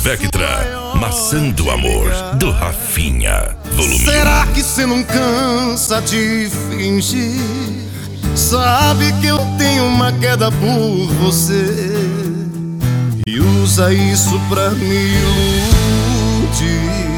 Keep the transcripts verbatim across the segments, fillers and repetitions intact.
Vectra, Maçã do Amor, do Rafinha. Volume. Será que cê não cansa de fingir? Sabe que eu tenho uma queda por você e usa isso pra me iludir.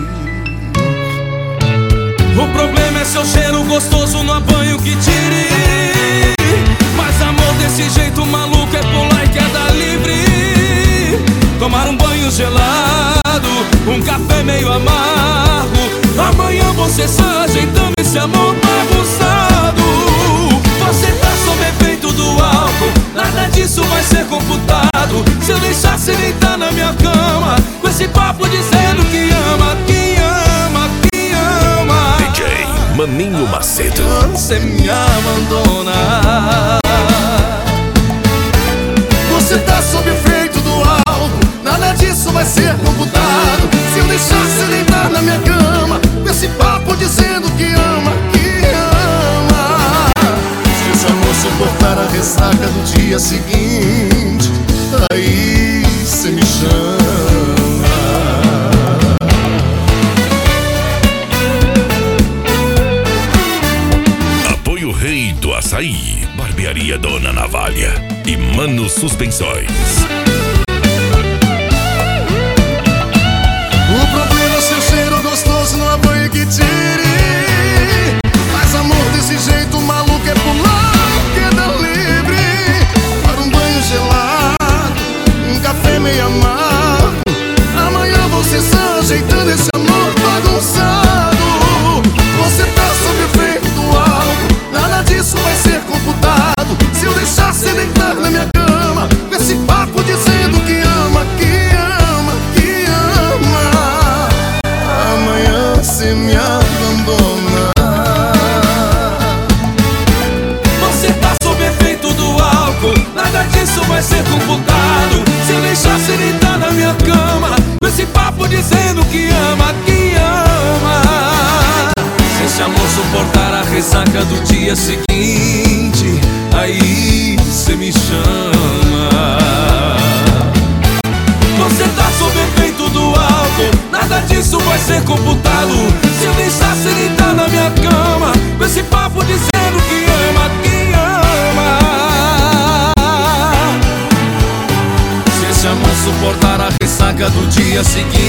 O problema é seu cheiro gostoso no banho que tire. Mas amor desse jeito maluco é pular e queda livre. Tomar um banho gelado, um café meio amargo. Amanhã você sai ajeitando esse amor bagunçado. Você tá sob efeito do álcool, nada disso vai ser computado. Se eu deixasse ele tá na minha cama, com esse papo dizendo que ama, que ama, que ama. D J Maninho Macedo. Você me abandona. Você tá sob efeito do álcool, nada disso vai ser computado. Se eu deixasse deitar na minha cama, com esse papo dizendo que ama, que ama. Se esse amor suportar a ressaca do dia seguinte, aí cê me chama. Apoio Rei do Açaí, Barbearia Dona Navalha e Mano Suspensões. O problema é seu cheiro gostoso no banho que tire. Mas amor desse jeito maluco é pular, queda livre. Para um banho gelado, um café meio amargo. Amanhã você está ajeitando esse amor bagunçado. Você tá sob efeito do álcool, nada disso vai ser computado. Se eu deixasse deitar na minha cama, com esse papo dizendo que ama, que ama, que ama, amanhã cê me abandona. Você tá sob efeito do álcool, nada disso vai ser computado. Se eu deixasse ele tá na minha cama, com esse papo dizendo que ama, que ama. Se esse amor suportar a ressaca do dia seguinte, aí cê me chama. Você tá sob efeito do álcool, nada disso vai ser computado. Se eu deixasse ele tá na minha cama, com esse papo dizendo que ama, que ama. Se esse amor suportar a ressaca do dia seguinte,